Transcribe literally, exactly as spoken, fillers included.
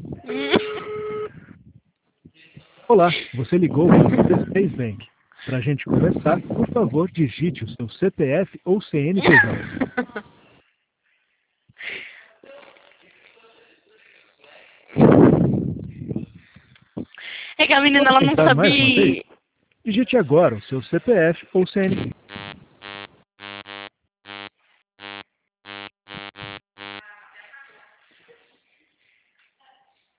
Olá, você ligou para o C seis Bank. Para a gente começar, por favor, digite o seu C P F ou C N P J. É que a menina Pode ela não tentar mais uma vez? sabia. Digite agora o seu C P F ou C N P J.